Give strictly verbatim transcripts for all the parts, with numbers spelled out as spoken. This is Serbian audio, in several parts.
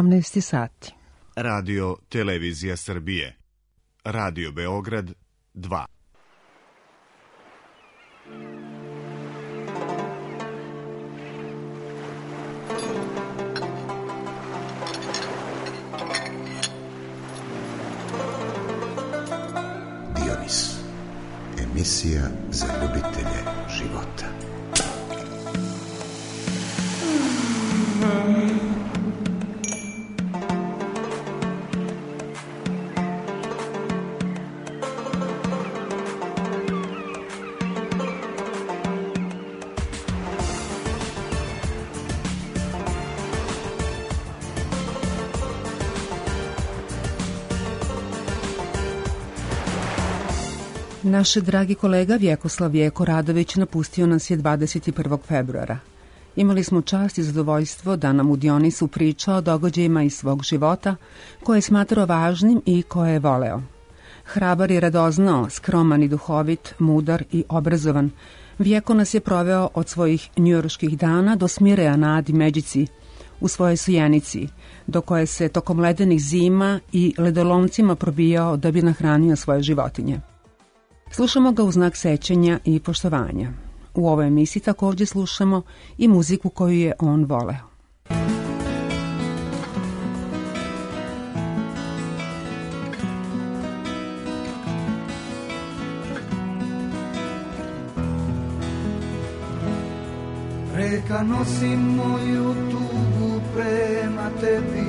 sedamnaest sati. Radio Televizija Srbije. Radio Beograd dva. Dionis. Emisija za ljubitelje života. Naš dragi kolega Vjekoslav Vjeko Radović napustio nas je dvadeset prvog februara. Imali smo čast i zadovoljstvo da nam u Dionisu priča o događajima iz svog života koje je smatrao važnim i koje je voleo. Hrabar i radoznao, skroman i duhovit, mudar i obrazovan, Vjeko nas je proveo od svojih njujorških dana do Smireja na Adi Međici, u svojoj Sujenici, do koje se tokom ledenih zima i ledolomcima probijao da bi nahranio svoje životinje. Slušamo ga u znak sećanja i poštovanja. U ovoj emisiji također slušamo i muziku koju je on voleo. Reka nosi moju tugu prema tebi,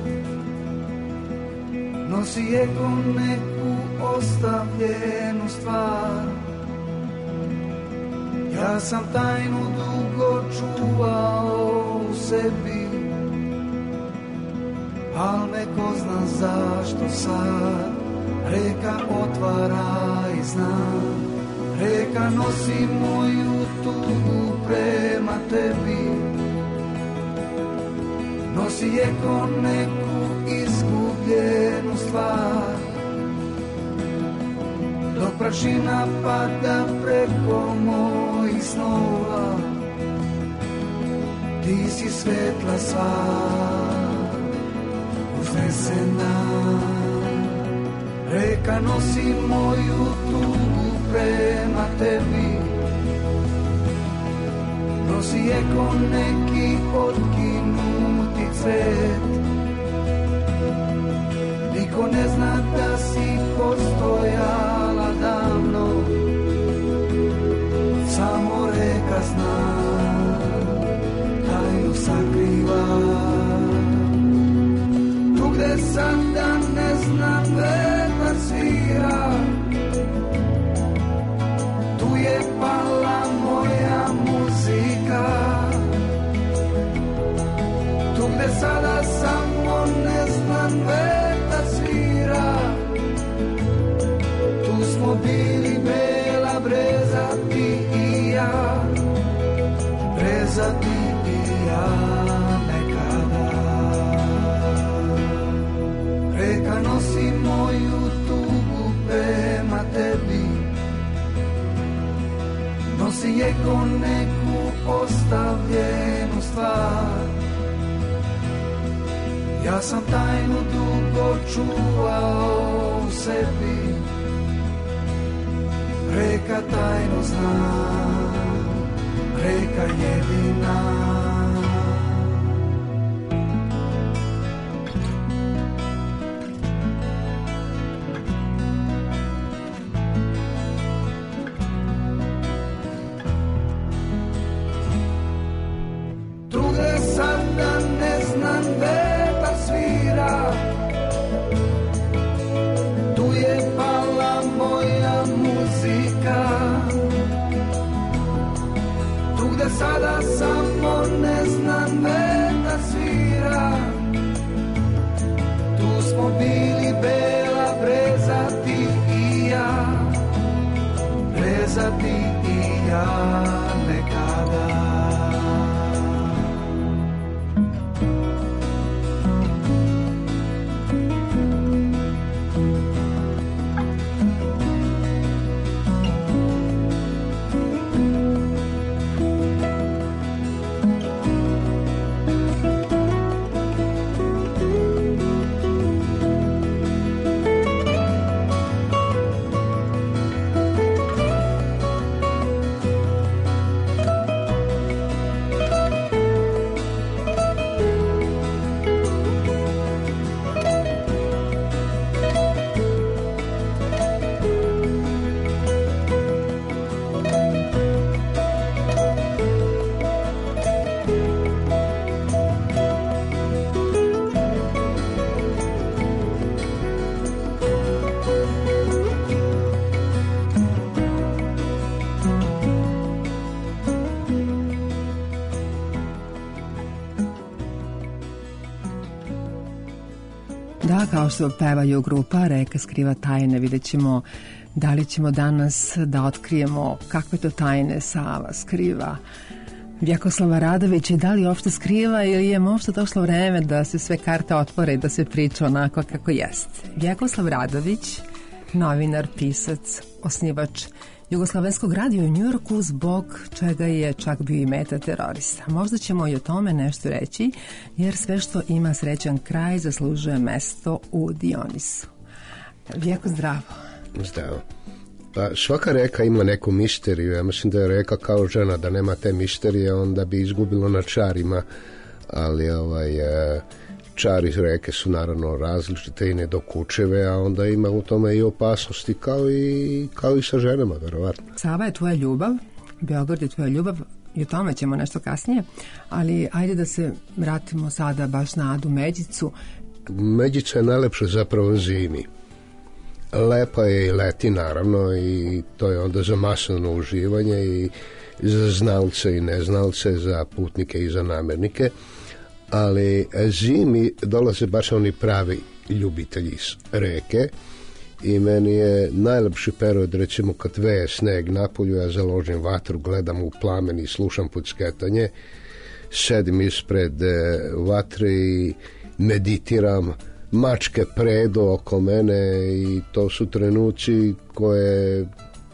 nosi je ko neku ostavljenu stvar. Ja sam tajnu dugo čuvao u sebi, al me ko zna zašto sad reka otvara i zna. Reka nosi moju tugu prema tebi, nosi je ko neku izgubljenu stvar. Dok prašina pada preko mojih snova, ti si svetla sva uznesena. Reka nosi moju tugu prema tebi, nosi je ko neki otkinuti cvet. Niko ne zna da si postojala davno, samo reka zna, tajnu sakriva. Tu gde sam da ne znam vetar svira, tu je pala moja muzika. Tu gde sada samo ne znam vetar svira, tu smo bili bela breza ti i ja, breza ti i ja nekada. Reka nosi moju tugu prema tebi, nosi je ko neku ostavljenu stvar. Ja sam tajnu dugo čuvao u sebi, reka tajnu zna, reka jedina. Druge sada ne znam vetar svira, tu je pala moja muzika. Tu gde sada samo ne Da, kao što pevaju grupa Reka skriva tajne, vidjet ćemo da li ćemo danas da otkrijemo kakve to tajne Sava skriva. Vjekoslava Radović je da li uopšte skriva ili je možda došlo vreme da se sve karte otvore i da se priča onako kako jeste. Vjekoslav Radović, novinar, pisac, osnivač Jugoslovenskog radija u Njujorku, zbog čega je čak bio i meta terorista. Možda ćemo i o tome nešto reći, jer sve što ima srećan kraj zaslužuje mesto u Dionisu. Vjeko, zdravo. Zdravo. Pa svaka reka ima neku misteriju. Ja mislim da je reka kao žena, da nema te misterije, onda bi izgubilo na čarima. Ali ovaj, čari reke su naravno različite i nedokučive, a onda ima u tome i opasnosti, kao i, kao i sa ženama, verovatno. Sava je tvoja ljubav, Beograd je tvoja ljubav, i o tome ćemo nešto kasnije, ali ajde da se vratimo sada baš na Adu Međicu. Međica je najlepša zapravo zimi. Lepa je i leti, naravno, i to je onda za masovno uživanje i za znalce i neznalce, za putnike i za namernike, ali zimi dolaze baš oni pravi ljubitelji iz reke i meni je najlepši period, recimo kad veje sneg napolju, ja založim vatru, gledam u plamen i slušam pucketanje, sedim ispred vatre i meditiram, mačke predu oko mene i to su trenuci koje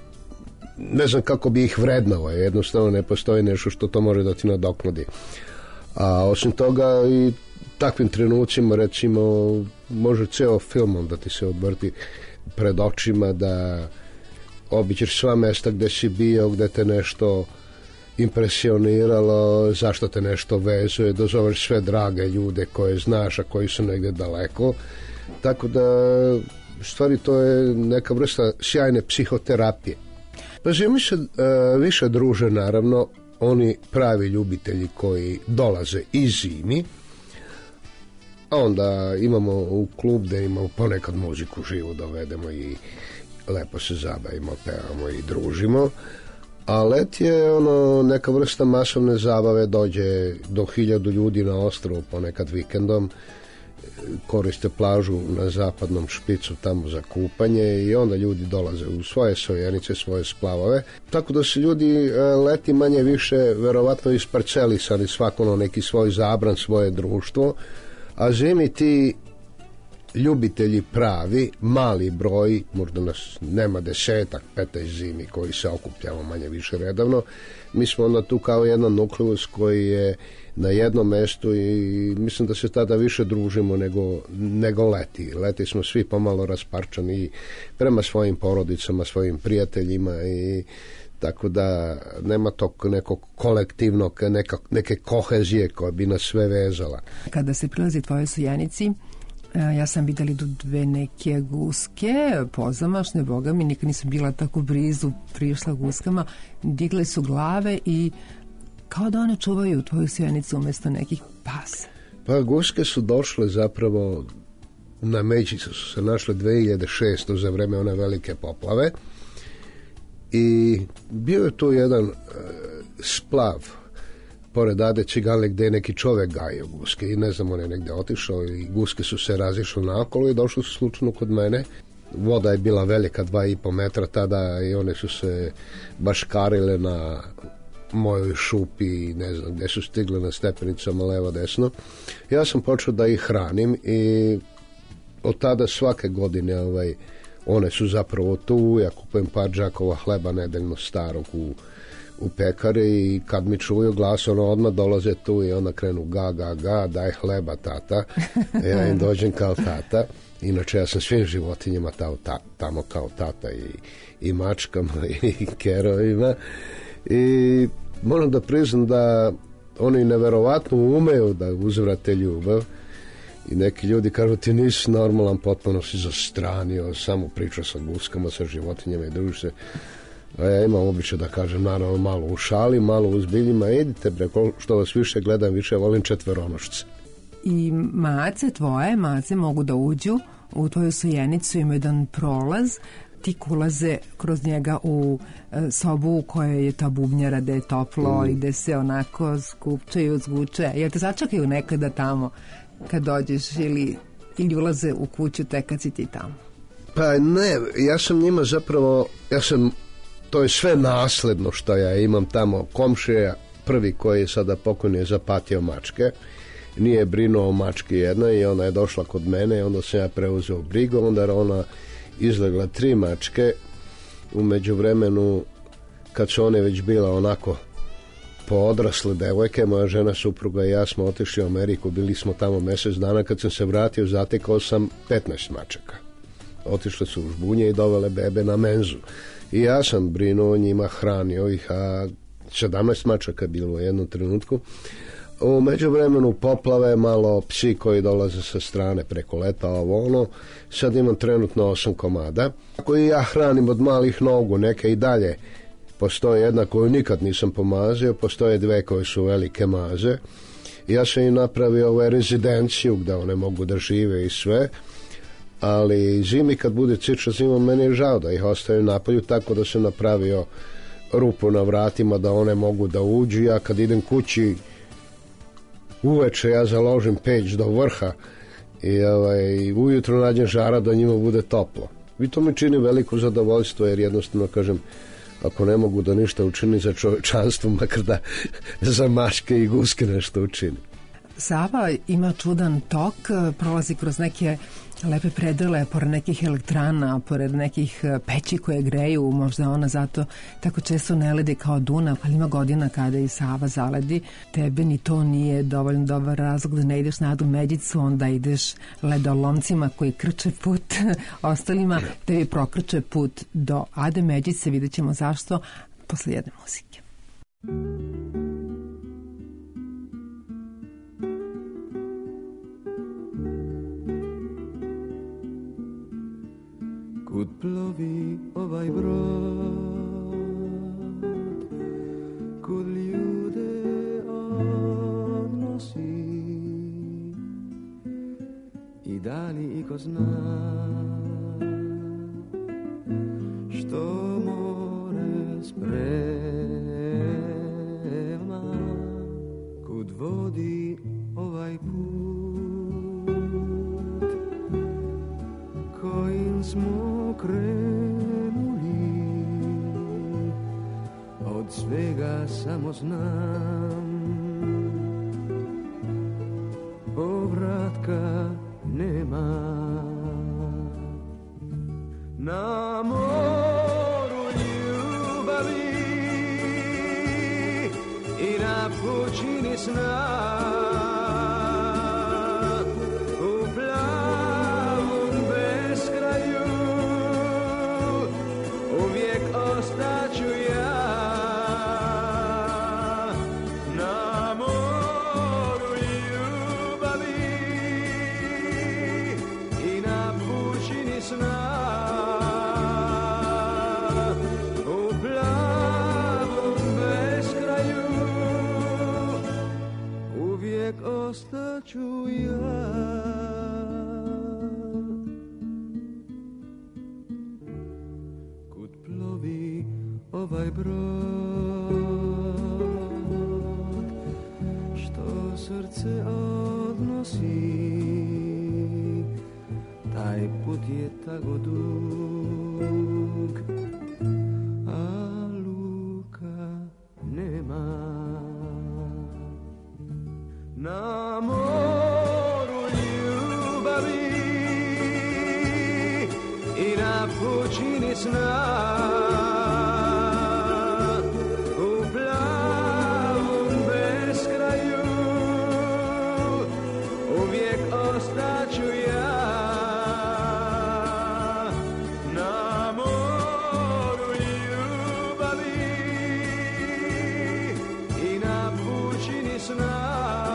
ne znam kako bi ih vrednovao, jednostavno ne postoji nešto što to može da ti nadoknadi. A osim toga i takvim trenucima, recimo, može ceo filmom da ti se odvrti pred očima, da obiđeš sva mesta gde si bio, gde te nešto impresioniralo, zašto te nešto vezuje, da zoveš sve drage ljude koje znaš, a koji su negde daleko. Tako da, u stvari, to je neka vrsta sjajne psihoterapije. Pa zimi se uh, više druže, naravno, oni pravi ljubitelji koji dolaze i zimi, a onda imamo u klub da imamo ponekad muziku živu dovedemo i lepo se zabavimo, pevamo i družimo. A let je ono neka vrsta masovne zabave, dođe do hiljadu ljudi na ostrvu ponekad vikendom, koriste plažu na zapadnom špicu tamo za kupanje i onda ljudi dolaze u svoje sojenice, svoje splavove. Tako da se ljudi leti manje više verovatno isparcelisali svako na neki svoj zabran, svoje društvo, a zimi ti ljubitelji pravi, mali broj, možda nas nema desetak, petnaest zimi koji se okupljamo manje više redavno. Mi smo onda tu kao jedan nukleus koji je na jednom mestu i mislim da se tada više družimo nego, nego leti. Leti smo svi pomalo rasparčani prema svojim porodicama, svojim prijateljima i tako da nema tog nekog kolektivnog, neka, neke kohezije koja bi nas sve vezala. Kada se prilazi tvojoj sojenici, ja sam vidjeli do dve neke guske, pozamašne, boga mi, nikad nisam bila tako blizu, prišla guskama, digle su glave i kao da one čuvaju tvoju sjenicu umjesto nekih pasa. Pa guske su došle zapravo na Međicu, su se našle dve hiljade šeste. za vreme one velike poplave i bio je tu jedan uh, splav pored Ade Cigale gde je neki čovek gajio guske i ne znam, on je negde otišao i guske su se razišle naokolo i došli su slučajno kod mene. Voda je bila velika, dva i po metra tada i one su se baškarile na mojoj šupi, ne znam gde su stigle na stepenicama levo desno. Ja sam počeo da ih hranim i od tada svake godine ovaj, one su zapravo tu. Ja kupujem par džakova hleba nedeljno starog u, u pekari i kad mi čuju glas, ono odmah dolaze tu i onda krenu ga, ga, ga, daj hleba tata. Ja im dođem kao tata. Inače ja sam svim životinjama tamo, ta, tamo kao tata i, i mačkama i kerovima i moram da priznam da oni neverovatno umeju da uzvrate ljubav i neki ljudi kažu ti nisi normalan, potpuno si zastranio, samo priča sa guskama, sa životinjama i družiš se. A ja imam običaj da kažem, naravno malo u šali, malo u zbiljima, idite bre, što vas više gledam, više volim četvoronošce. I mace tvoje, mace mogu da uđu u tvoju sojenicu, imaju jedan prolaz, ti ulaze kroz njega u e, sobu u kojoj je ta bubnjara, gde je toplo mm. i gde se onako skupčaju, zvuče. Jel te začakaju nekada tamo kad dođeš ili ili ulaze u kuću tek kad si ti tamo? Pa ne, ja sam njima zapravo, ja sam, to je sve nasledno što ja imam tamo. Komšija prvi koji je sada pokojni je zapatio mačke, nije brinuo o mački jednoj i ona je došla kod mene i onda sam ja preuzeo brigu, onda ona izlegla tri mačke. U međuvremenu kad su one već bila onako poodrasle devojke, moja žena, supruga i ja smo otišli u Ameriku, bili smo tamo mjesec dana. Kad sam se vratio, zatekao sam petnaest mačaka. Otišle su u žbunje i dovele bebe na menzu. I ja sam brinuo o njima, hranio ih, a sedamnaest mačaka bilo u jednom trenutku. U međuvremenu poplave, malo psi koji dolaze sa strane preko leta, ovo ono. Sad imam trenutno osam komada koji ja hranim od malih nogu, neke i dalje. Postoje jedna koju nikad nisam pomazio, postoje dve koje su velike maze. Ja sam im napravio ovu rezidenciju gdje one mogu da žive i sve, ali zimi kad bude ciča zima, meni je žao da ih ostavim napolju, tako da sam napravio rupu na vratima da one mogu da uđu. Ja kad idem kući uveče, ja založim peć do vrha i ovaj, ujutro nađem žara da njima bude toplo. I to mi čini veliko zadovoljstvo, jer jednostavno kažem, ako ne mogu da ništa učini za čovječanstvo, makar da za mačke i guske nešto učini. Sava ima čudan tok, prolazi kroz neke lepe predele, pored nekih elektrana, pored nekih peći koje greju, možda ona zato tako često ne ledi kao Dunav, ali ima godina kada i Sava zaledi. Tebe ni to nije dovoljno dobar razlog da ne ideš na Adu Međicu, onda ideš ledolomcima koji krče put ostalima, tebi prokrče put do Ade Međice. Vidjet ćemo zašto posle jedne muzike. Kud plovi ovaj brod, kud ljude odnosi, i da li iko zna što more sprema, kud vodi ovaj put kojim smo krenuli. Od svega samo znam, povratka nema. Na moru ljubavi i na pučini sna, ostaću ja. Kud plovi ovaj brod, što srce odnosi, taj put je tako dug, a luka nema. Na moru ljubavi i na pučini sna, u plavom beskraju, uvijek ostaću ja. Na moru ljubavi i na pučini sna,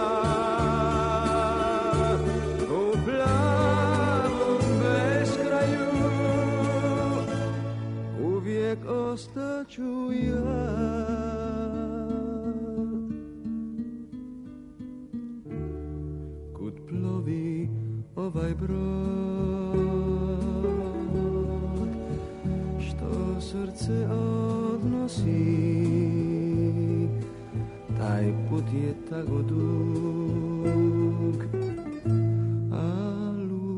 ostaću ja. Kud plovi ovaj brod, što srce odnosi, taj put je tako dug, a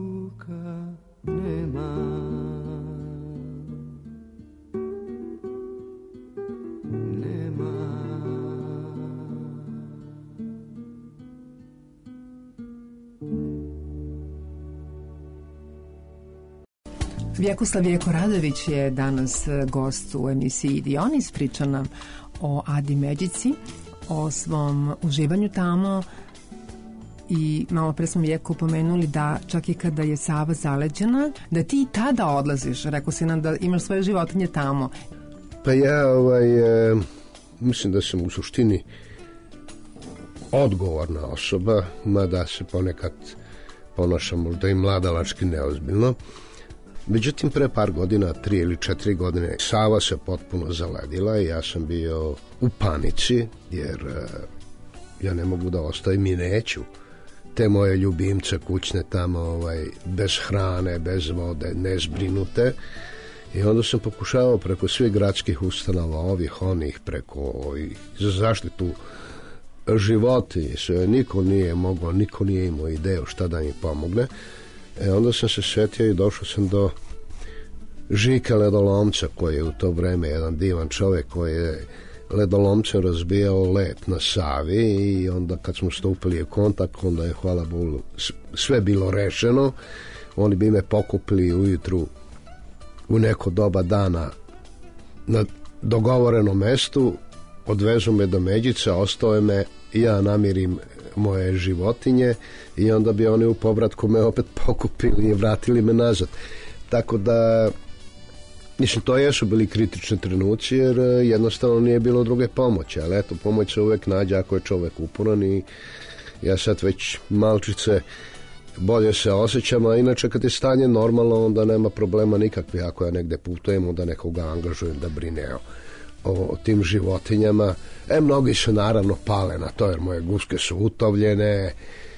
Vjekoslav Vjeko Radović je danas gost u emisiji Dionis, priča nam o Adi Međici, o svom uživanju tamo i malo pre smo Vjeko pomenuli da čak i kada je Sava zaleđena, da ti i tada odlaziš, rekao si nam da imaš svoje životinje tamo. Pa ja ovaj, e, mislim da sam u suštini odgovorna osoba, mada se ponekad ponašam možda i mladalački neozbiljno. Međutim, pre par godina, tri ili četiri godine, Sava se potpuno zaledila i ja sam bio u panici, jer e, ja ne mogu da ostavim i neću te moje ljubimce kućne tamo ovaj, bez hrane, bez vode, nezbrinute. I onda sam pokušavao preko svih gradskih ustanova, ovih, onih, preko ovih, za zaštitu života i sve. Niko nije mogao, niko nije imao ideju šta da mi pomogne. E onda sam se sjetio i došao sam do Žika Ledolomca, koji je u to vreme jedan divan čovjek koji je ledolomcem razbijao led na Savi i onda kad smo stupili u kontakt, onda je, hvala Bogu, sve bilo rešeno. Oni bi me pokupili ujutru u neko doba dana na dogovorenom mestu, odvezu me do Međica, ostao me i ja namirim moje životinje i onda bi oni u povratku me opet pokupili i vratili me nazad. Tako da, mislim, to jesu bili kritični trenuci jer jednostavno nije bilo druge pomoći, ali eto, pomoć se uvek nađe ako je čovjek uporan i ja sad već malčice bolje se osjećam, a inače kad je stanje normalno onda nema problema nikakvih. Ako ja negde putujem onda nekoga angažujem da brine o, o tim životinjama. E, mnogi se naravno pale na to jer moje guske su utovljene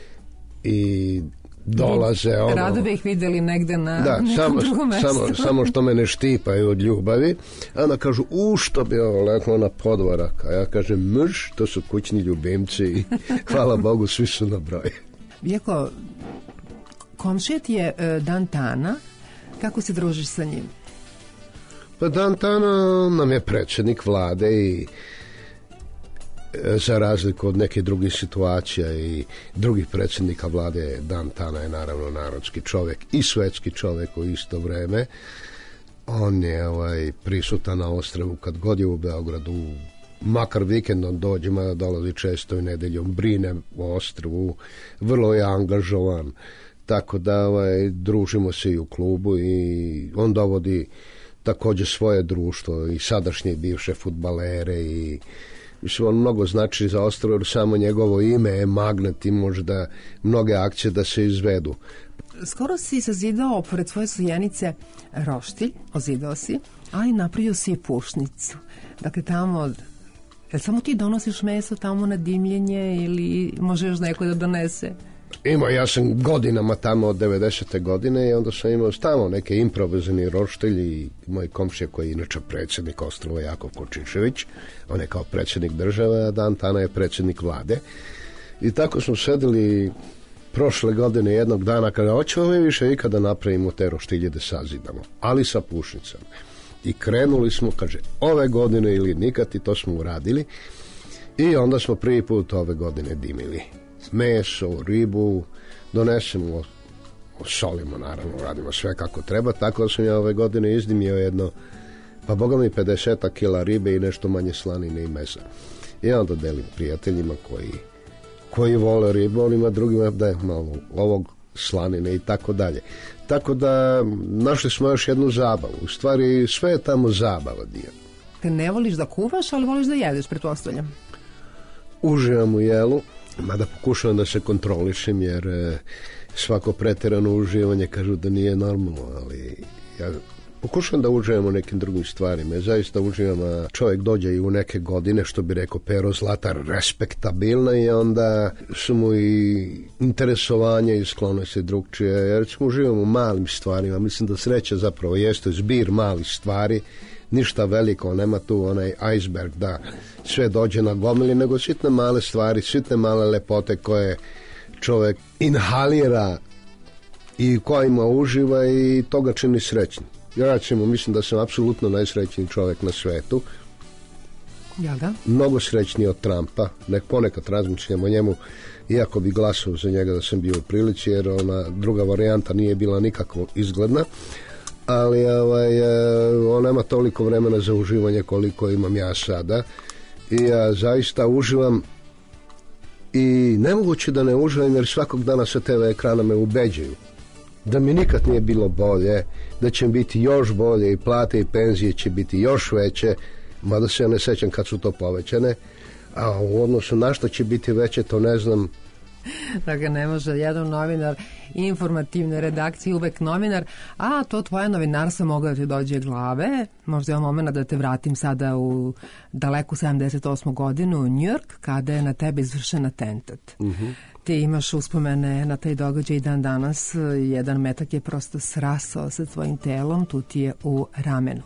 i dolaze ono... Rado bi ih vidjeli negde na da, nekom samo, drugom mestu. Samo, samo što me ne štipaju od ljubavi. A onda kažu, u što bi ovo leklo na podvorak. A ja kažem, mrš, to su kućni ljubimci i hvala Bogu, svi su na broju. Vjeko, komšija ti je uh, Dantana. Kako se družiš sa njim? Pa Dantana nam je predsjednik vlade i za razliku od neke drugih situacija i drugih predsjednika vlade, Dantana je naravno narodski čovjek i svetski čovjek u isto vreme. On je ovaj, prisutan na ostrvu kad god je u Beogradu, makar vikendom dođe, mada dolazi često i nedeljom, brine o ostrvu, vrlo je angažovan, tako da ovaj, družimo se i u klubu i on dovodi također svoje društvo i sadašnje i bivše fudbalere i mislim, on mnogo znači za ostrvo jer samo njegovo ime je magnet i možda mnoge akcije da se izvedu. Skoro si sazidao pored svoje sojenice roštilj, ozidao si, ali napravio si i pušnicu. Dakle, tamo, jel samo ti donosiš meso tamo na dimljenje ili može još neko da donese? Imao, ja sam godinama tamo od devedesete godine i onda sam imao tamo neke improvizani roštilji i moj komšija koji je inače predsjednik ostrva Jakov Kočišević, on je kao predsjednik države, a Dantana je predsjednik vlade. I tako smo sedeli prošle godine jednog dana kada hoćemo mi više ikada napravimo te roštilje da sazidamo, ali sa pušnicama. I krenuli smo, kaže, ove godine ili nikad i to smo uradili i onda smo prvi put ove godine dimili meso, ribu, donesemo, solimo naravno, radimo sve kako treba, tako da sam ja ove godine izdimio jedno, pa boga mi pedeset kila ribe i nešto manje slanine i mesa. I onda delim prijateljima koji, koji vole ribu, onima drugima da je malo ovog slanine i tako dalje. Tako da našli smo još jednu zabavu, u stvari sve je tamo zabava dio. Te ne voliš da kuvaš, ali voliš da jedeš, pretpostavljam. Uživam u jelu, mada pokušavam da se kontrolišem jer e, svako pretjerano uživanje kažu da nije normalno, ali ja pokušavam da uživam u nekim drugim stvarima. Ja zaista uživam, a čovjek dođe i u neke godine, što bi rekao Pero Zlatar, respektabilna i onda su mu i interesovanje i sklonosti drugčije, jer smo uživam u malim stvarima. Mislim da sreća zapravo jeste zbir malih stvari, ništa veliko, nema tu onaj iceberg da sve dođe na gomili, nego sitne male stvari, sitne male lepote koje čovjek inhalira i kojima uživa i to ga čini srećnim. Ja recimo mislim da sam apsolutno najsrećniji čovjek na svetu. Jel da? Mnogo srećniji od Trumpa. Nek ponekad razmišljam o njemu, iako bi glasao za njega da sam bio u prilici, jer ona druga varijanta nije bila nikako izgledna. ali ovaj, on nema toliko vremena za uživanje koliko imam ja sada i ja zaista uživam i nemoguće da ne uživam jer svakog dana sa te ve ekrana me ubeđuju da mi nikad nije bilo bolje, da će biti još bolje i plate i penzije će biti još veće, mada se ja ne sećam kad su to povećane, a u odnosu na što će biti veće to ne znam. Dakle, ne može jedan novinar informativne redakcije uvek novinar, a to tvoje novinarstvo moglo da ti dođe glave. Možda je on moment da te vratim sada u daleku sedamdeset osmu godinu u New York, kada je na tebe izvršen atentat. Uh-huh. Ti imaš uspomene na taj događaj dan danas, jedan metak je prosto srasao sa tvojim telom, tu ti je u ramenu.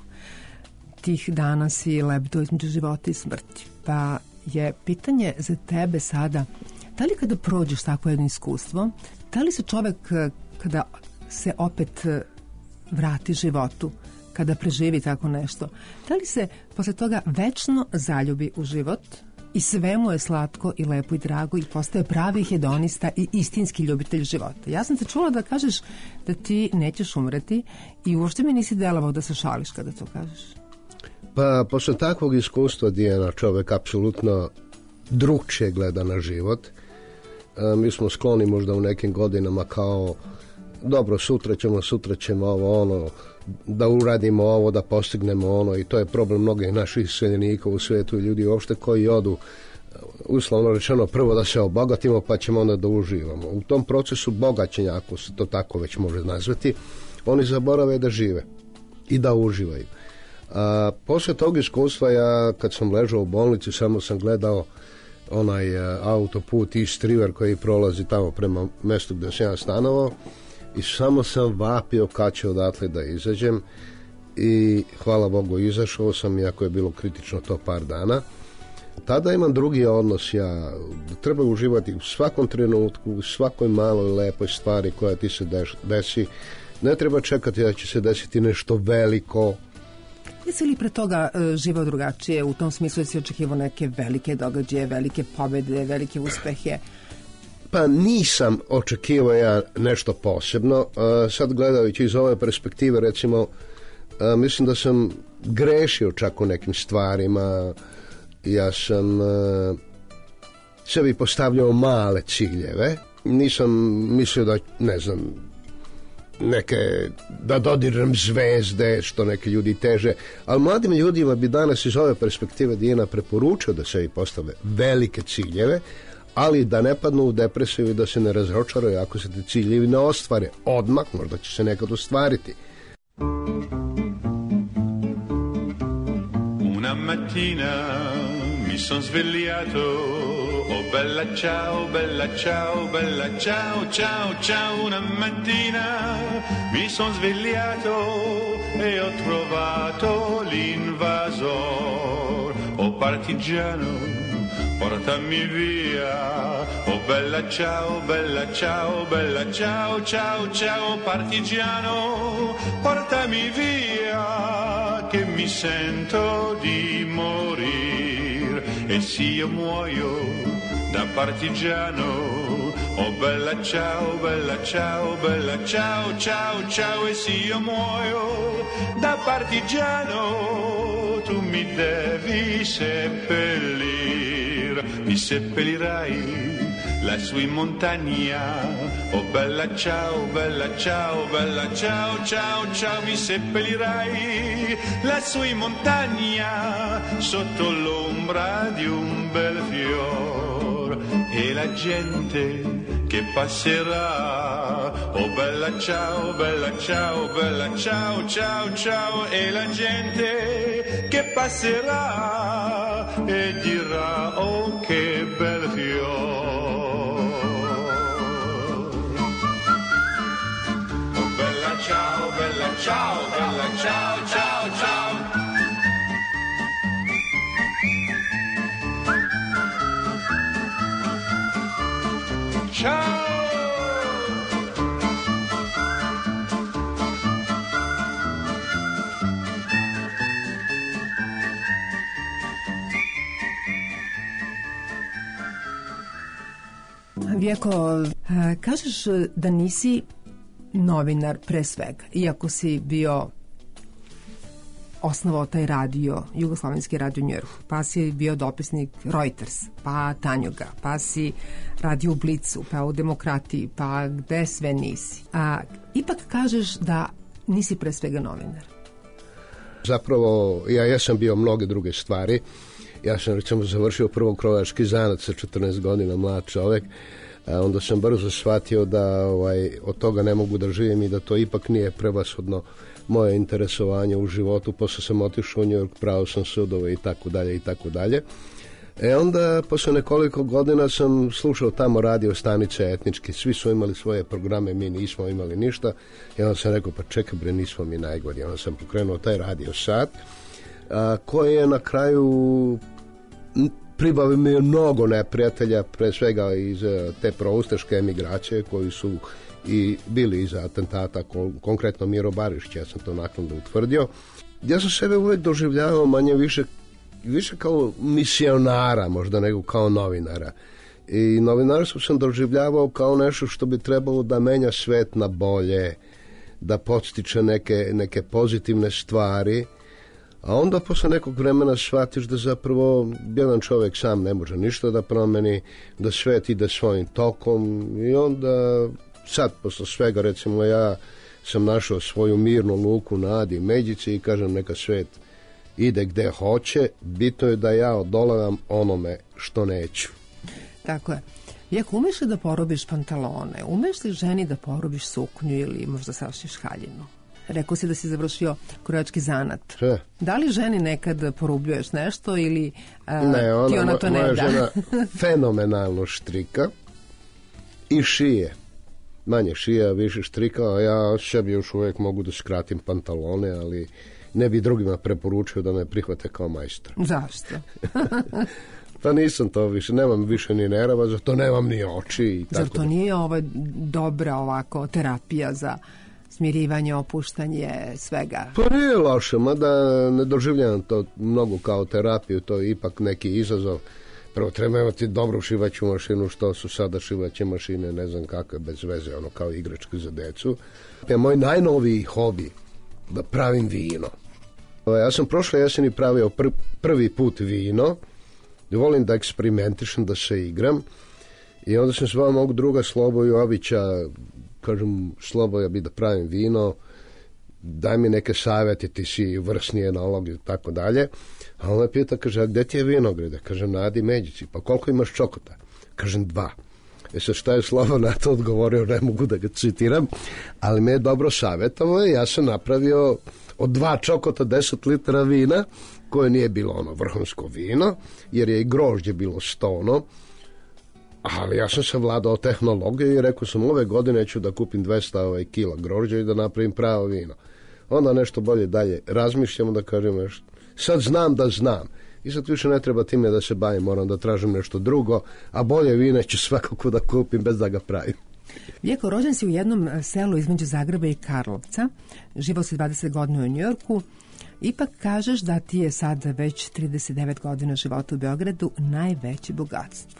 Tih dana si lebdo između života i smrti, pa je pitanje za tebe sada, da li kada prođeš tako jedno iskustvo, da li se čovek kada se opet vrati životu, kada preživi tako nešto, da li se posle toga večno zaljubi u život i sve mu je slatko i lepo i drago i postaje pravi hedonista i istinski ljubitelj života? Ja sam te čula da kažeš da ti nećeš umreti i uopšte mi nisi delovao da se šališ kada to kažeš. Pa, posle takvog iskustva, Dijana, čovek apsolutno drugčije gleda na život. E, mi smo skloni možda u nekim godinama kao dobro, sutra ćemo, sutra ćemo ovo, ono, da uradimo ovo, da postignemo ono, i to je problem mnogih naših iseljenika u svetu i ljudi uopšte koji odu, uslovno rečeno, prvo da se obogatimo pa ćemo onda da uživamo. U tom procesu bogaćenja, ako se to tako već može nazvati, oni zaborave da žive i da uživaju. A, posle tog iskustva ja kad sam ležao u bolnici samo sam gledao onaj a, autoput East River koji prolazi tamo prema mestu gde sam ja stanovao i samo sam vapio kad ću odatle da izađem i hvala Bogu izašao sam, iako je bilo kritično to par dana. Tada imam drugi odnos, ja treba uživati u svakom trenutku, u svakoj maloj lepoj stvari koja ti se desi. Ne treba čekati da će se desiti nešto veliko. Jesi li pre toga uh, živao drugačije, u tom smislu da si očekivao neke velike događaje, velike pobede, velike uspehe? Pa nisam očekivao ja nešto posebno. Uh, sad gledajući iz ove perspektive, recimo, uh, mislim da sam grešio čak u nekim stvarima. Ja sam uh, sebi postavljao male ciljeve. Nisam mislio da, ne znam, neke, da dodiram zvezde, što neki ljudi teže, ali mladim ljudima bi danas iz ove perspektive Dijana preporučio da se i postave velike ciljeve, ali da ne padnu u depresiju i da se ne razočaraju ako se te ciljevi ne ostvare odmah, možda će se nekad ostvariti. Una mattina mi son svegliato, oh bella ciao, bella ciao, bella ciao, ciao, ciao. Una mattina mi son svegliato e ho trovato l'invasor, oh partigiano, portami via, oh bella ciao, bella ciao, bella ciao, ciao, ciao, partigiano, portami via, che mi sento di morir, e se io muoio da partigiano, oh bella ciao, bella ciao, bella ciao, ciao, ciao, e se io muoio da partigiano, tu mi devi seppellir, mi seppellirai lassù in montagna, oh bella ciao, bella ciao, bella ciao, ciao, ciao, mi seppellirai lassù in montagna, sotto l'ombra di un bel fior, e la gente che passerà, oh bella ciao, bella ciao, bella ciao, ciao, ciao, e la gente che passerà e dirà, oh che bel fior. Oh bella ciao, bella ciao, bella ciao, ciao, ciao. Ciao! Vjeko, kažeš da nisi novinar pre svega, iako si bio osnovao taj radio, Jugoslovenski radio u Njujorku, pa si bio dopisnik Reuters, pa Tanjuga, pa si radio u Blicu, pa u Demokratiji, pa gde sve nisi. A ipak kažeš da nisi pre svega novinar. Zapravo, ja, ja sam bio mnoge druge stvari. Ja sam recimo završio prvo krojački zanat sa četrnaest godina, mlad čovek. A onda sam brzo shvatio da ovaj, od toga ne mogu da živim i da to ipak nije prevashodno moje interesovanje u životu. Posle sam otišao u New York, pravo sam sudove i tako dalje i tako dalje. E onda, posle nekoliko godina sam slušao tamo radio stanice etničke. Svi su imali svoje programe, mi nismo imali ništa. I onda sam rekao, pa čekaj bre, nismo mi najgori. Onda sam pokrenuo taj radio sat, a, koji je na kraju pribavio mi mnogo neprijatelja, pre svega iz te proustaške emigracije koji su i bili iza atentata, konkretno Miro Barišić, ja sam to naknadno utvrdio. Ja sam sebe uvek doživljavao manje više, više kao misionara, možda nego kao novinara. I novinarstvo sam doživljavao kao nešto što bi trebalo da menja svet na bolje, da podstiče neke, neke pozitivne stvari. A onda posle nekog vremena shvatiš da zapravo jedan čovjek sam ne može ništa da promeni, da svet ide svojim tokom i onda sad posle svega recimo ja sam našao svoju mirnu luku na Adi Međici i kažem neka svet ide gde hoće, bitno je da ja odolavam onome što neću. Tako je. Iako umeš li da porobiš pantalone, umeš li ženi da porobiš suknju ili možda sašiš haljinu? Rekao si da si završio krojački zanat. Sve. Da li ženi nekad porubljuješ nešto ili a, ne, ona, ti ona to ne moja da? Žena fenomenalno štrika i šije. Manje šija, više štrika, a ja sebi još uvijek mogu da skratim pantalone, ali ne bi drugima preporučio da me prihvate kao majstora. Zašto? Pa nisam to više, nemam više ni nerava, zato nemam ni oči. I tako. Zar to da. nije ovo dobra ovako terapija za smirivanje, opuštanje, svega? Pa nije loše, mada ne doživljam to mnogo kao terapiju, to je ipak neki izazov. Prvo treba imati dobru šivaću mašinu, što su sada šivaće mašine, ne znam kakve, bez veze, ono kao igračke za decu. Ja, moj najnoviji hobi, da pravim vino. Ja sam prošle jeseni pravio pr prvi put vino, volim da eksperimentišem, da se igram. I onda sam zvao mog druga Slobo Jovića, kažem, Slobo, ja bi da pravim vino, daj mi neke savjeti, ti si vrsni enolog i tako dalje. A on me pita, kaže, a gde ti je vinograde? Kažem, na Adi Međici. Pa koliko imaš čokota? Kažem, dva. E sad šta je Slobo na to odgovorio, ne mogu da ga citiram, ali me je dobro savjetovao i ja sam napravio od dva čokota deset litara vina, koje nije bilo ono vrhunsko vino, jer je i grožđe bilo stono, ali ja sam savladao tehnologiju i rekao sam, ove godine ću da kupim dvesta ovaj, kila grožđa i da napravim pravo vino. Onda nešto bolje dalje razmišljamo, da kažem nešto. Sad znam da znam. I sad više ne treba time da se bavim, moram da tražim nešto drugo, a bolje vine ću svakako da kupim bez da ga pravim. Vijeko, rođen si u jednom selu između Zagreba i Karlovca, živao si dvadeset godina u Njujorku, ipak kažeš da ti je sad već trideset devet godina života u Beogradu najveće bogatstvo.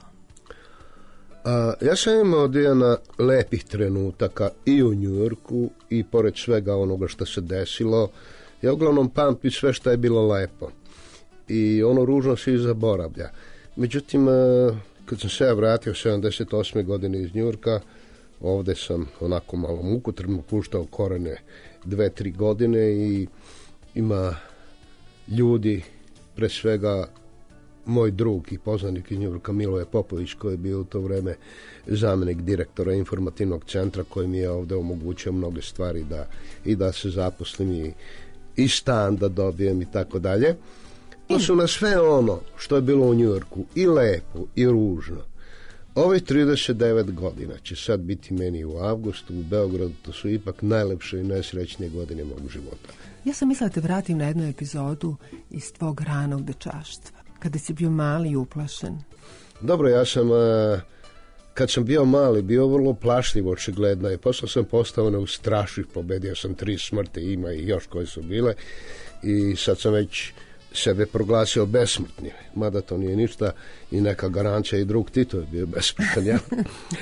A, ja sam imao Dijana lepih trenutaka i u Njujorku i pored svega onoga što se desilo. Ja uglavnom pamtim sve što je bilo lepo i ono ružno se i zaboravlja. Međutim, kad sam se ja vratio sedamdeset osme godine iz Njujorka, ovde sam onako malo mukotrpno puštao korene dve, tri godine i ima ljudi, pre svega moj drug i poznanik iz Njujorka Miloje Popović, koji je bio u to vreme zamenik direktora informativnog centra, koji mi je ovde omogućio mnoge stvari da, i da se zaposlim i, i stan da dobijem i tako dalje. To su na sve ono što je bilo u Njujorku i lepo i ružno. Ove trideset devet godina će sad biti meni u avgustu u Beogradu, to su ipak najlepše i najsrećnije godine mog života. Ja sam mislila da te vratim na jednu epizodu iz tvog ranog dečaštva, kada si bio mali i uplašen. Dobro, ja sam, kad sam bio mali, bio vrlo plašljiv očigledno i posle sam postao neustrašiv, pobedio sam tri smrti, ima i još koje su bile i sad sam već sebe proglasio besmrtnim, mada to nije ništa i neka garancija i drug Tito je bio besmrtan, ja.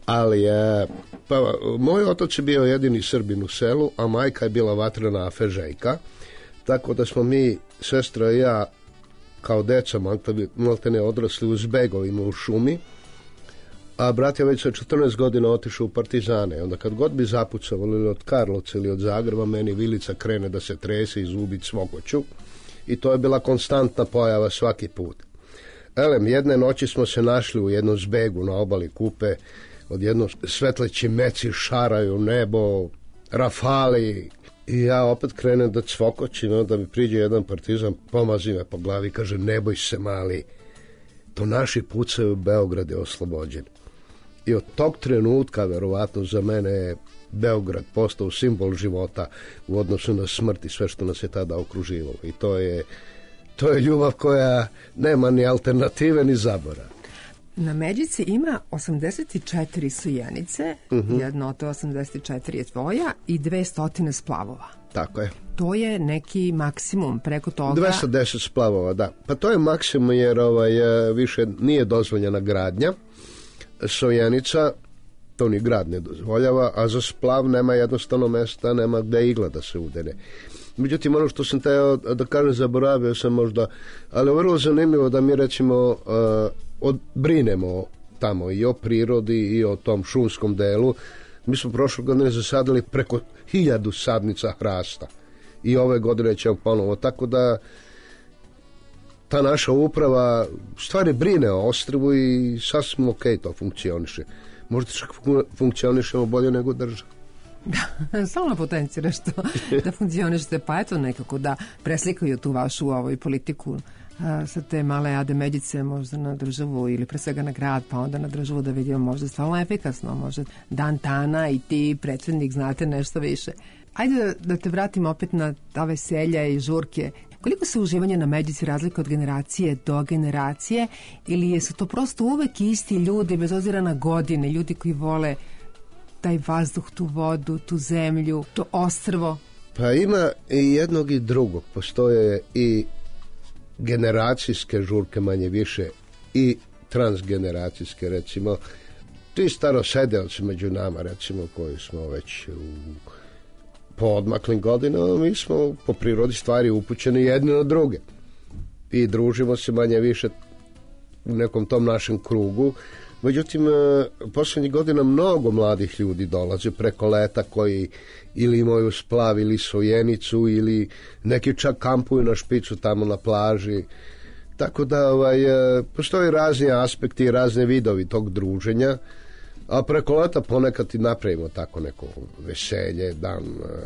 Ali je, pa, moj otac je bio jedini Srbin u selu, a majka je bila vatrena Afežejka, tako da smo mi, sestra i ja, kao deca maltene odrasli u zbegovima u šumi, a brat je već sa četrnaest godina otišao u partizane. Onda kad god bi zapucavali ili od Karlovca ili od Zagreba, meni vilica krene da se trese i zubi cvokoću, i to je bila konstantna pojava svaki put. Elem, jedne noći smo se našli u jednom zbegu na obali Kupe, odjedno svetleći meci šaraju nebo, rafali, i ja opet krenem da cvokoćim, onda mi priđe jedan partizan, pomazi me po glavi, kaže, ne boj se mali, to naši pucaju, Beograd je oslobođen. I od tog trenutka, verovatno za mene, je Beograd postao simbol života u odnosu na smrt i sve što nas je tada okruživalo. I to je, to je ljubav koja nema ni alternative ni zabora. Na Međici ima osamdeset četiri sujenice, uh-huh. jedno od osamdeset četiri je tvoja i dve stotine splavova. Tako je. To je neki maksimum, preko toga... dvesta deset splavova, da. Pa to je maksimum jer ovaj, više nije dozvoljena gradnja. Sojenica, to ni grad ne dozvoljava, a za splav nema jednostavno mesta, nema gde igla da se udene. Međutim, ono što sam teo da kažem, zaboravio sam možda, ali je vrlo zanimljivo da mi recimo uh, odbrinemo tamo i o prirodi i o tom šumskom delu. Mi smo prošle godine zasadili preko hiljadu sadnica hrasta i ove godine ćemo ponovo, tako da ta naša uprava stvari brine o ostrvu i sasvim ok to funkcioniše. Možda čak funkcionišemo bolje nego država. Da, samo potenciraš to da funkcionišete, pa eto nekako da preslikaju tu vašu ovoj politiku a, sa te male Ade Međice možda na državu ili pre svega na grad, pa onda na državu da vidimo možda stvarno efikasno, možda Dan Tana i ti predsjednik znate nešto više. Ajde da, da te vratim opet na ta veselja i žurke. Koliko se uživanje na Međici razlika od generacije do generacije ili su to prosto uvek isti ljudi bez obzira na godine, ljudi koji vole taj vazduh, tu vodu, tu zemlju, to ostrvo? Pa ima i jednog i drugog. Postoje i generacijske žurke manje više i transgeneracijske, recimo ti starosedelci među nama, recimo, koji smo već u poodmaklim godinama, mi smo po prirodi stvari upućeni jedni na druge i družimo se manje više u nekom tom našem krugu. Međutim, posljednjih godina mnogo mladih ljudi dolaze preko leta koji ili imaju splav ili sojenicu ili neki čak kampuju na špicu tamo na plaži. Tako da ovaj, postoji razni aspekti i razne vidovi tog druženja, a preko leta ponekad i napravimo tako neko veselje, dan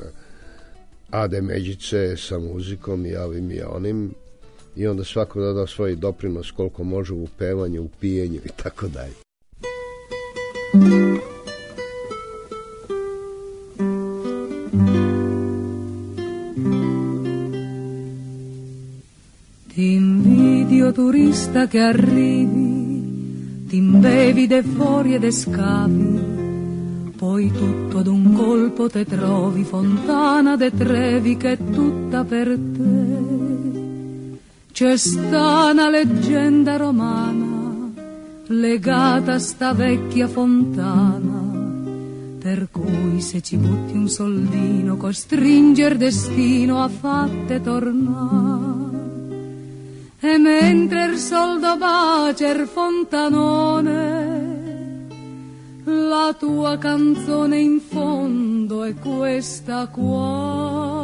Ade Međice sa muzikom i ovim i onim, i onda svako da svoj doprinos koliko može u pevanju, u pijenju i tako dalje. Ti invidio turista che arrivi, ti imbevi de fuori e de scavi, poi tutto ad un colpo te trovi fontana de Trevi che è tutta per te. C'è sta una leggenda romana legata a sta vecchia fontana, per cui se ci butti un soldino costringe il destino a fatte tornare. E mentre il soldo bacia il fontanone, la tua canzone in fondo è questa qua.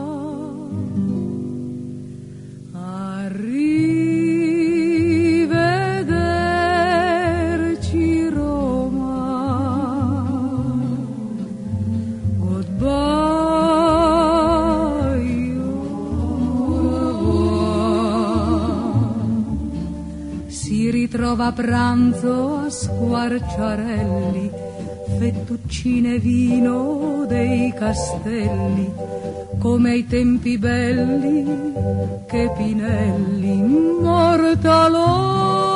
Arrivederci Roma, goodbye, au revoir. Si ritrova a pranzo a Squarciarelli, fettuccine e vino dei castelli, come ai tempi belli che Pinelli immortalò.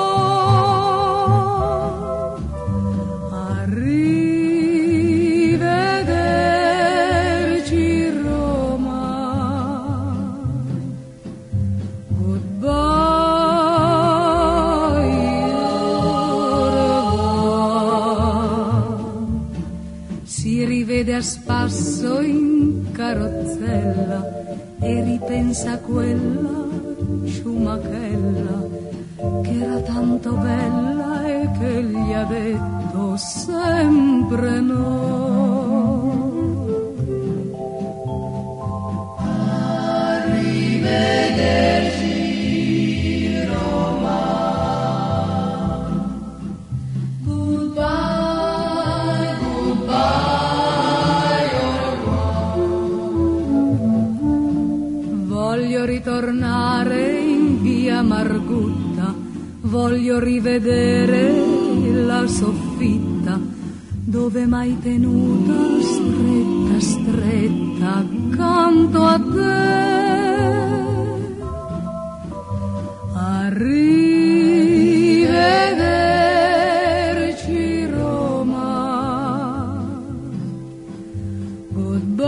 Arrivederci Roma, goodbye, au revoir. in carrozzella e ripensa a quella ciumachella che era tanto bella e che gli ha detto sempre no. Arrivederci Roma, goodbye, goodbye, au revoir. Voglio ritornare in via Margutta, voglio rivedere la soffitta dove m'hai tenuta stretta, stretta accanto a te. Arrivederci Roma, goodbye,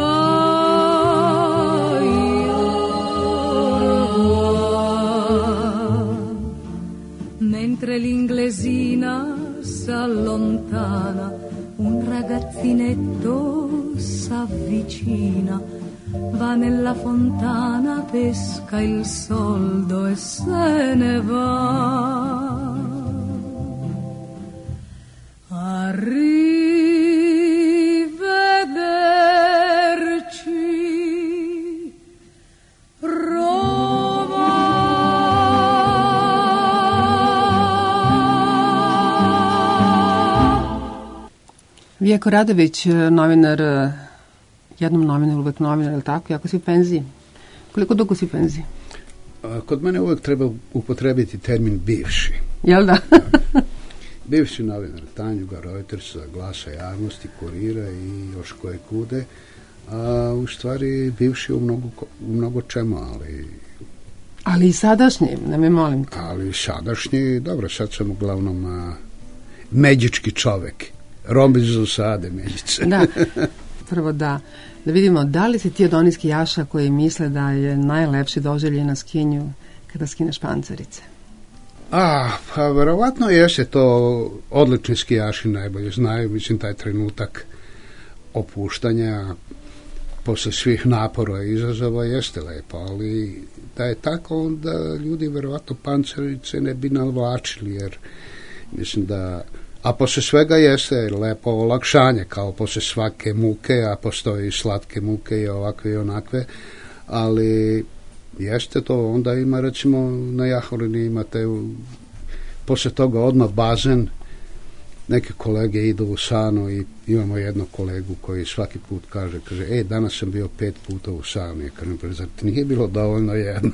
au revoir. Mentre l'inglesina s'allontana, un ragazzinetto s'avvicina, va nella fontana, pesca il soldo e se ne va. Arrivederci Roma. Vjeko Radović, novinar, jednom novinar, uvek novinar, ili tako? Jako si u penziji? Koliko dugo si u penziji? A, kod mene uvek treba upotrebiti termin bivši. Jel da? Bivši novinar Tanjuga, Reutersa, Glasa javnosti, Kurira i još koje kude, a u stvari bivši u mnogo, u mnogo čemu, ali... Ali i sadašnji, ne me molim te. Ali i sadašnji, dobro, sad sam uglavnom a, međički čovek. Robinson Sade, Međice. Da, prvo da, da vidimo da li si ti od onih skijaša koji misle da je najlepši doživljaj na skinju kada skineš pancerice. A, pa verovatno jeste to, odlični skijaši najbolje znaju, mislim, taj trenutak opuštanja posle svih napora i izazova jeste lepo, ali da je tako, onda ljudi verovatno pancerice ne bi navlačili, jer mislim da, a posle svega jeste lepo olakšanje, kao posle svake muke, a postoji slatke muke i ovakve i onakve, ali jeste to, onda ima recimo na Jahorini imate posle toga odmah bazen, neke kolege idu u sanu i imamo jednog kolegu koji svaki put kaže, kaže, e, danas sam bio pet puta u sanu, i kažem, zar ti nije bilo dovoljno jedno?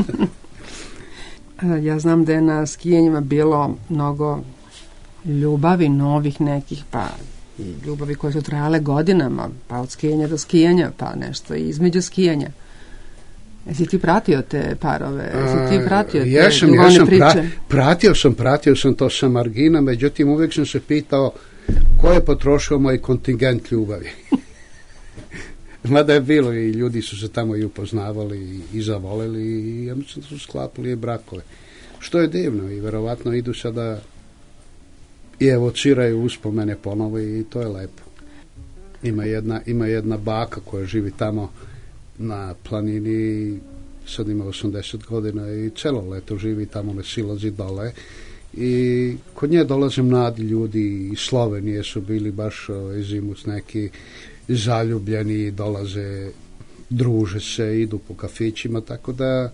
Ja znam da je na skijenjima bilo mnogo ljubavi novih nekih, pa i ljubavi koje su trajale godinama, pa od skijanja do skijanja, pa nešto i između skijanja. Jesi ti pratio te parove? Jesi ti pratio te jesam, ljubavne jesam, priče? pra, pratio sam, pratio sam to sa margina, međutim uvijek sam se pitao ko je potrošio moj kontingent ljubavi. Mada je bilo i ljudi su se tamo i upoznavali i, i zavoleli i ja mislim da su sklapali i brakove. Što je divno i verovatno idu sada i evociraju uspomene ponovo i to je lepo. Ima jedna, ima jedna baka koja živi tamo na planini, sad ima osamdeset godina i celo leto živi tamo, ne silazi dole i kod nje dolaze mladi ljudi iz Slovenije, su bili baš zimus neki zaljubljeni, dolaze, druže se, idu po kafićima, tako da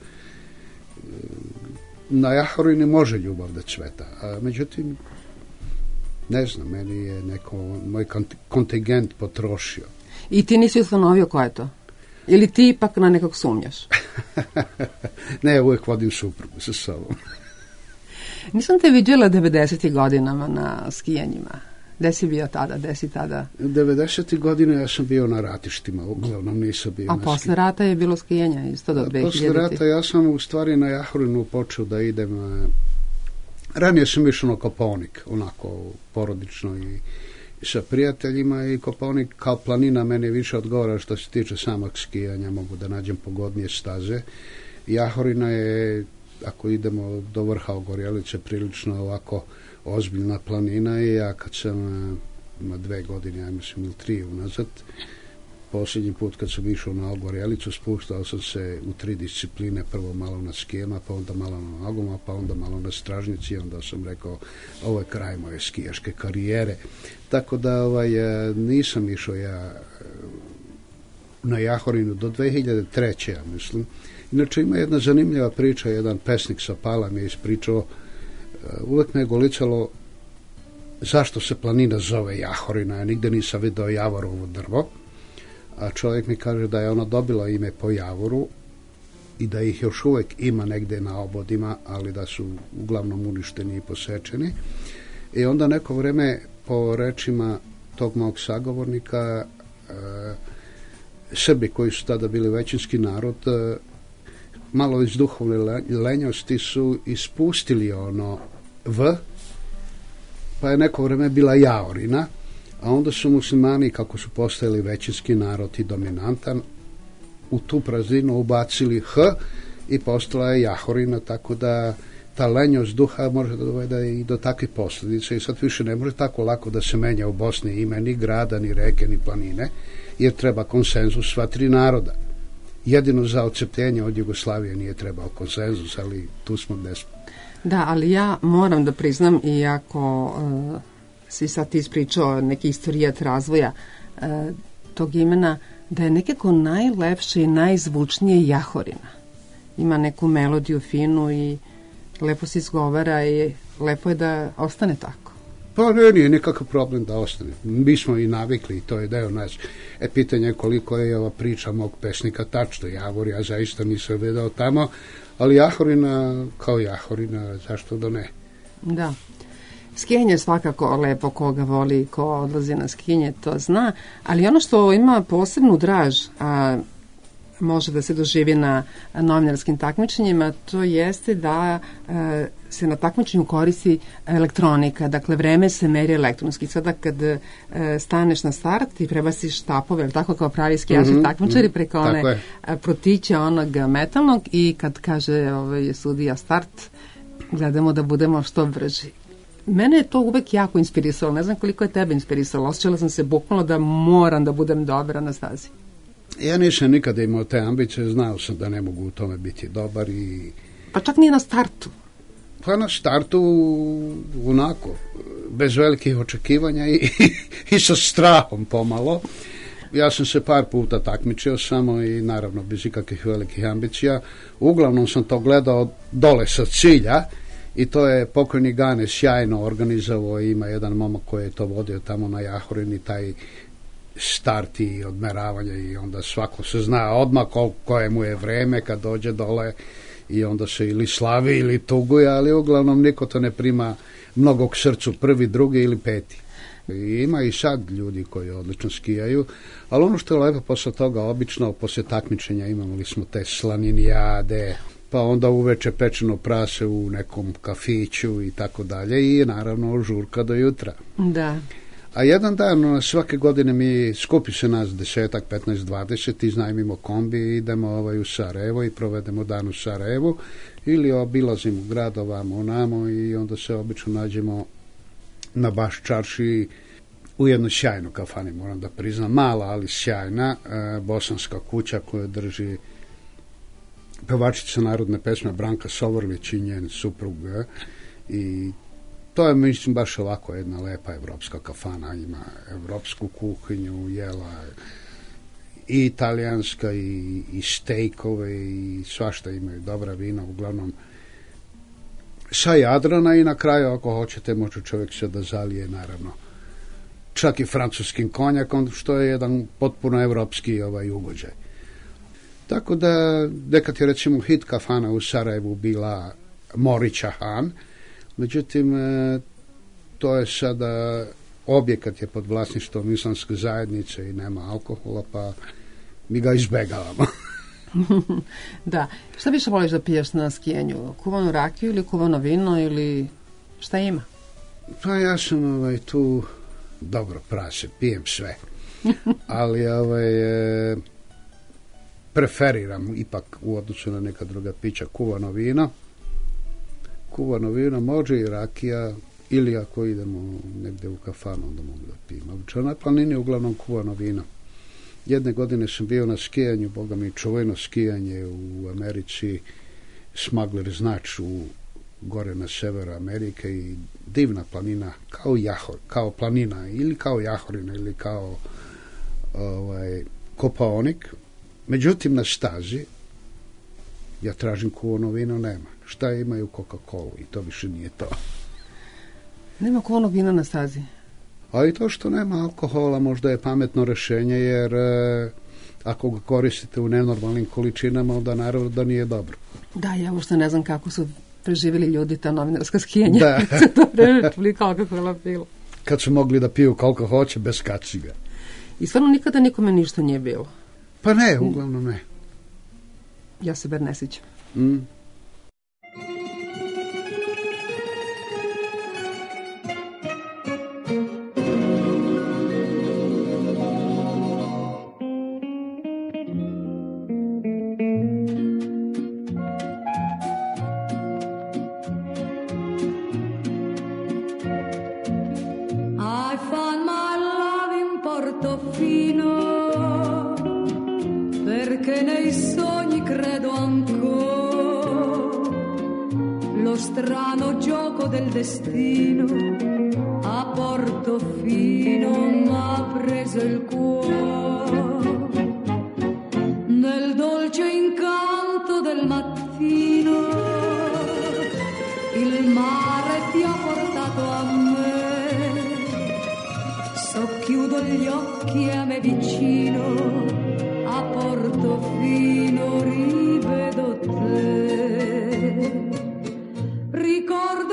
na Jahorini može ljubav da cveta, a međutim ne znam, meni je neko moj kontingent potrošio. I ti nisi ustanovio ko je to? Ili ti ipak na nekog sumnjaš? Ne, uvijek vodim suprugu sa sobom. Nisam te viđela devedesetih godinama na skijanjima. Gde si bio tada? Gde si tada? devedesetih godina ja sam bio na ratištima, uglavnom nisam bio A na posle rata je bilo skijanja isto do dve hiljadite. Posle rata ja sam u stvari na Jahorinu počeo da idem. Ranije sam išao na Kopaonik, onako porodično i sa prijateljima, i Kopaonik kao planina meni više odgovara što se tiče samog skijanja, mogu da nađem pogodnije staze. Jahorina je, ako idemo do vrha Ogorjelice, prilično ovako ozbiljna planina i ja kad sam ima dve godine, ja mislim ili tri unazad, posljednji put kad sam išao na Ogorjelicu, spuštao sam se u tri discipline, prvo malo na skijama, pa onda malo na nogama, pa onda malo na stražnici, onda sam rekao, ovo je kraj moje skijaške karijere. Tako da ovaj, nisam išao ja na Jahorinu do dve hiljade treće. ja mislim. Inače ima jedna zanimljiva priča, jedan pesnik sa Pala mi je ispričao, uvek me je golicalo zašto se planina zove Jahorina, ja nigde nisam video javorovo drvo, a čovjek mi kaže da je ona dobila ime po javoru i da ih još uvek ima negde na obodima, ali da su uglavnom uništeni i posečeni. I onda neko vreme, po rečima tog mog sagovornika, e, Srbi koji su tada bili većinski narod, e, malo iz duhovne lenjosti su ispustili ono V, pa je neko vreme bila Jaorina, a onda su muslimani, kako su postajali većinski narod i dominantan, u tu prazninu ubacili H i postala je Jahorina, tako da ta lenjost duha može da dovede i do takvih posljedica i sad više ne može tako lako da se menja u Bosni ime ni grada, ni reke, ni planine, jer treba konsenzus sva tri naroda. Jedino za odcepljenje od Jugoslavije nije trebao konsenzus, ali tu smo gde smo. Da, ali ja moram da priznam, iako uh, si sad ispričao neki istorijat razvoja uh, tog imena, da je nekako najlepše i najzvučnije Jahorina. Ima neku melodiju finu i lepo se izgovara i lepo je da ostane tako. Pa ne, nije nikakav problem da ostane. Mi smo i navikli i to je deo nas. E, pitanje je koliko je ova priča mog pesnika tačno. Javor, ja zaista nisam vedao tamo, ali Jahorina kao Jahorina, zašto da ne? Da. Skijanje je svakako lepo, koga voli, ko odlazi na skijanje, to zna, ali ono što ima posebnu draž, a može da se doživi na novinarskim takmičenjima, to jeste da e, se na takmičenju koristi elektronika, dakle vreme se meri elektronski. Sada kad e, staneš na start i prebaciš štapove, ili tako kao pravi skijaški mm-hmm, takmičari, preko one protića onog metalnog i kad kaže ovaj, sudija start, gledamo da budemo što brži. Mene je to uvek jako inspirisalo, ne znam koliko je tebe inspirisalo, osjećala sam se bukvalno da moram da budem dobra na stazi. Ja nisam nikada imao te ambicije, znao sam da ne mogu u tome biti dobar i... Pa čak nije na startu. Pa na startu onako, bez velikih očekivanja i, i sa strahom pomalo. Ja sam se par puta takmičio samo i naravno bez ikakvih velikih ambicija. Uglavnom sam to gledao dole sa cilja i to je pokojni Gane sjajno organizovao i ima jedan momak koji je to vodio tamo na Jahorini, taj start i odmeravanje i onda svako se zna odmah koje mu je vreme kad dođe dole i onda se ili slavi ili tuguje, ali uglavnom niko to ne prima mnogo k srcu, prvi, drugi ili peti. I ima i sad ljudi koji odlično skijaju, ali ono što je lepo posle toga, obično posle takmičenja imali smo te slaninijade, pa onda uveče pečeno prase u nekom kafiću i tako dalje i naravno žurka do jutra. Da. A jedan dan svake godine mi skupi se nas desetak, petnaest, dvadeset, iznajmimo kombi i idemo ovaj u Sarajevo i provedemo dan u Sarajevu ili obilazimo grad ovamo namo i onda se obično nađemo na Baš čarši u jednoj sjajnoj kafani, moram da priznam, mala ali sjajna, e, bosanska kuća koju drži pevačica narodne pesme Branka Sovorlić i njen suprug e, i to je, mislim, baš ovako jedna lepa evropska kafana, ima evropsku kuhinju, jela i italijanska i, i stejkove i svašta imaju, dobra vina, uglavnom sa Jadrana i na kraju, ako hoćete, može čovjek se da zalije, naravno, čak i francuskim konjakom, što je jedan potpuno evropski ovaj ugođaj. Tako da, nekad je recimo hit kafana u Sarajevu bila Morića Han, međutim, to je sada, objekat je pod vlasništvom islamske zajednice i nema alkohola, pa mi ga izbegavamo. Da. Šta više voliš da piješ na skijanju? Kuvanu rakiju ili kuvano vino ili šta ima? Pa ja sam ovaj, tu dobro prase, pijem sve. Ali ovaj, e, preferiram ipak u odnosu na neka druga pića kuvano vino. Kuvano vino može i rakija, ili ako idemo negde u kafanu, onda mogu da pijem. Obično na planini uglavnom kuvano vino. Jedne godine sam bio na skijanju, boga mi čuveno skijanje u Americi, Smuggler Znač u gore na severu Amerike i divna planina, kao jahor, kao planina ili kao jahorina ili kao ovaj, Kopaonik. Međutim, na stazi ja tražim kuvano vino, nema. Šta imaju? Coca-Cola i to više nije to. Nema kuvanog vina na stazi? A i to što nema alkohola možda je pametno rešenje, jer e, ako ga koristite u nenormalnim količinama, onda naravno da nije dobro. Da, ja uopšte ne znam kako su preživjeli ljudi ta novinarska skijanja. Da. Za to vreme pili alkohola bilo. Kad su mogli da piju koliko hoće bez kaciga. I stvarno nikada nikome ništa nije bilo? Pa ne, uglavnom ne. Ja se bar ne sjećam. Mm. Destino a Portofino m'ha preso il cuore nel dolce incanto del mattino il mare ti ha portato a me socchiudo gli occhi a me vicino a Portofino rivedo te ricordo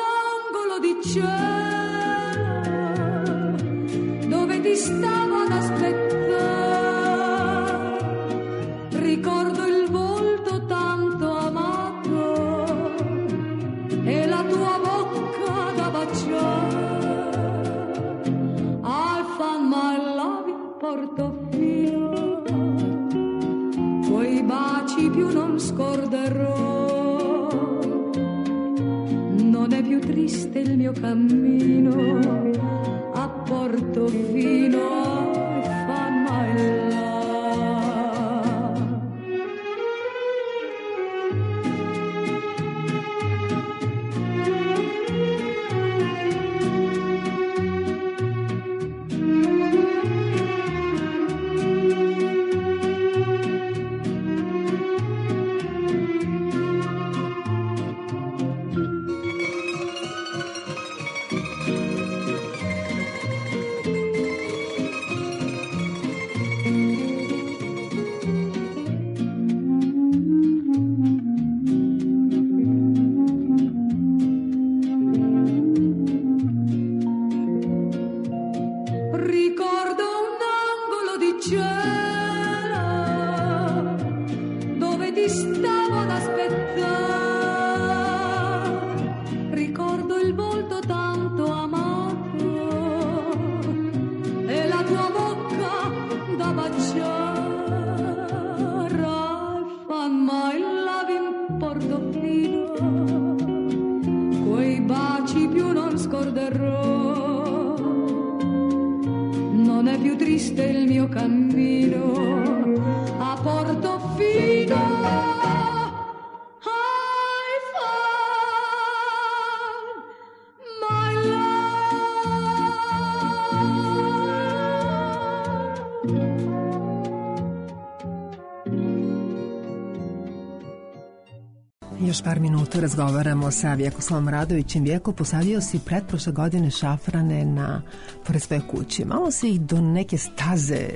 dove ti stavo ad aspettare ricordo il volto tanto amato e la tua bocca da baciare I found my love in Portofino quei baci più non scorderò non è più triste il mio cammino a Portofino I found my love. Još par minuta razgovaramo sa Vjekoslavom Radovićem. Vjeko, posadio si pretprošle godine šafrane na pored svoje kuće. Malo si ih do neke staze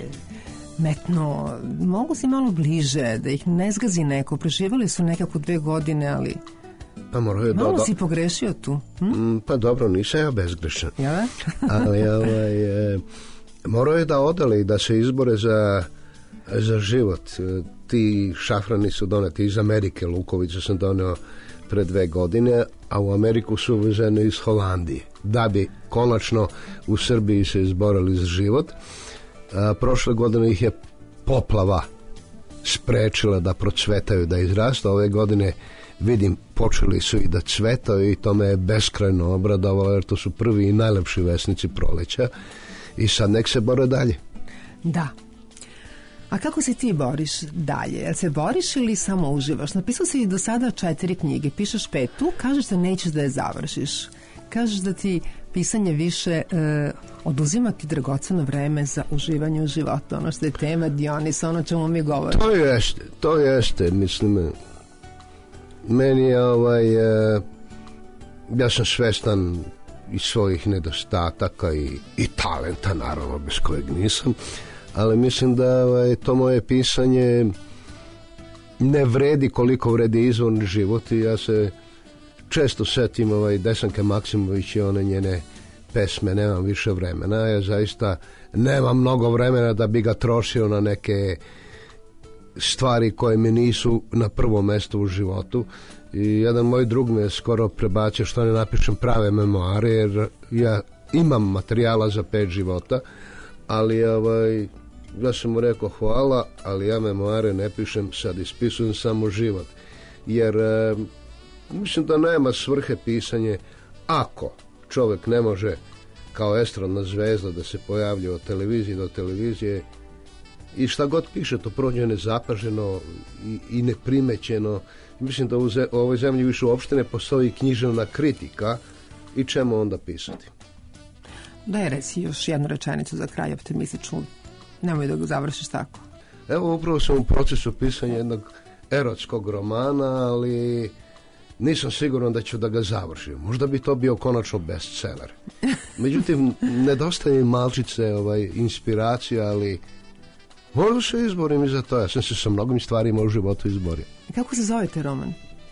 metno, mogu si malo bliže, da ih ne zgazi neko. Preživjeli su nekako dve godine, ali pa je malo do... si pogrešio tu. Hm? Pa dobro, nisam ja bezgrešan. Ja? ali ovaj, e, morao je da odale i da se izbore za, za život. Ti šafrani su doneti iz Amerike, Lukovića sam doneo pre dve godine, a u Ameriku su uvezene iz Holandije, da bi konačno u Srbiji se izborili za život. A, prošle godine ih je poplava sprečila da procvetaju, da izrastu. Ove godine vidim počeli su i da cvetaju i to me je beskrajno obradovalo, jer to su prvi i najlepši vesnici proleća i sad nek se bore dalje. Da. A kako se ti boriš dalje? Jel se boriš ili samo uživaš? Napisao si do sada četiri knjige, pišeš petu, kažeš da nećeš da je završiš. Kažeš da ti pisanje više e, oduzima ti dragoceno vreme za uživanje u životu, ono što je tema Dionisa, ono čemu mi govorimo. To jeste, to jeste, mislim, meni je ovaj, e, ja sam svestan i svojih nedostataka i, i talenta, naravno, bez kojeg nisam, ali mislim da ovaj, to moje pisanje ne vredi koliko vredi izvorni život i ja se često setim ovaj, Desanke Maksimović i one njene pesme, nemam više vremena, ja zaista nemam mnogo vremena da bi ga trošio na neke stvari koje mi nisu na prvom mestu u životu. I jedan moj drug me je skoro prebacio što ne napišem prave memoare, jer ja imam materijala za pet života, ali ovaj, ja sam mu rekao hvala, ali ja memoare ne pišem, sad ispisujem samo život, jer e, mislim da nema svrhe pisanje ako čovjek ne može kao estradna zvezda da se pojavlja od televizije do televizije i šta god piše to prođe nezapaženo i, i neprimećeno. Mislim da u, ze, u ovoj zemlji više uopšte ne postoji književna kritika i čemu onda pisati. Daj reci još jednu rečenicu za kraj optimističnu, nemoj da ga završiš tako. Evo upravo sam u procesu pisanja jednog erotskog romana, ali nisam siguran da ću da ga završim. Možda bi to bio konačno bestseller. Međutim, nedostaje malčice ovaj, inspiracija, ali možda se izborim i za to. Ja sam se sa mnogim stvarima u životu izborio. Kako se zove te roman?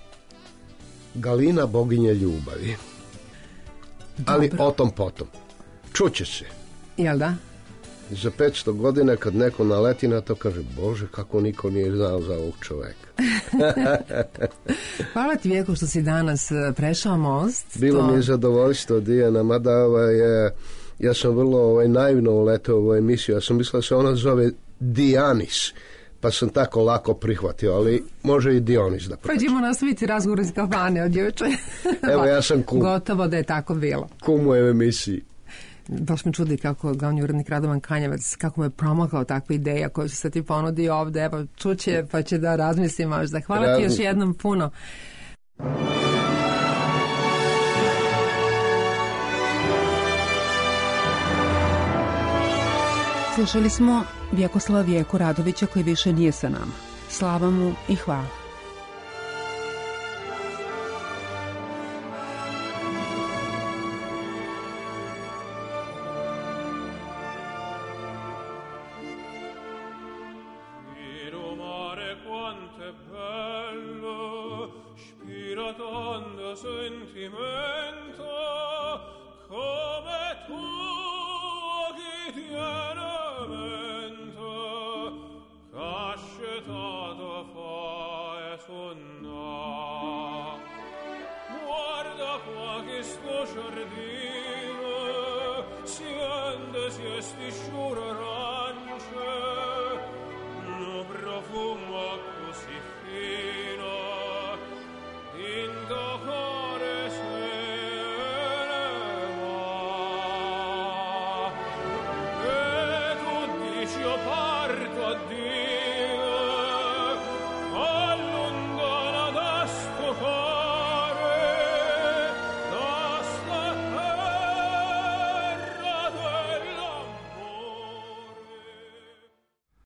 Galina, boginja ljubavi. Dobro. Ali o tom potom. Čuće se. Jel da? Za petsto godina kad neko naleti na to kaže, Bože, kako niko nije znao za ovog čoveka. Hvala ti, Vjeko, što si danas prešao most. Bilo to... mi je zadovoljstvo, Dijana, mada ovaj, ja sam vrlo ovaj, naivno uleteo u ovu emisiju. Ja sam mislila da se ona zove Dijanis, pa sam tako lako prihvatio, ali može i Dionis da proći. Pa ćemo nastaviti razgovor iz kafane od juče. Evo, ja sam kum. Gotovo da je tako bilo. Kum u emisiji. Baš me čudi kako glavni urednik Radovan Kanjevac, kako me promakao takva ideja koju se sad ti ponudio ovde, evo čuće pa će da razmisli možda. Hvala Razmi. ti još jednom puno. Slušali smo Vjekoslava Vjeku Radovića koji više nije sa nama. Slava mu i hvala. Giardino, si ande, si esti sciolto.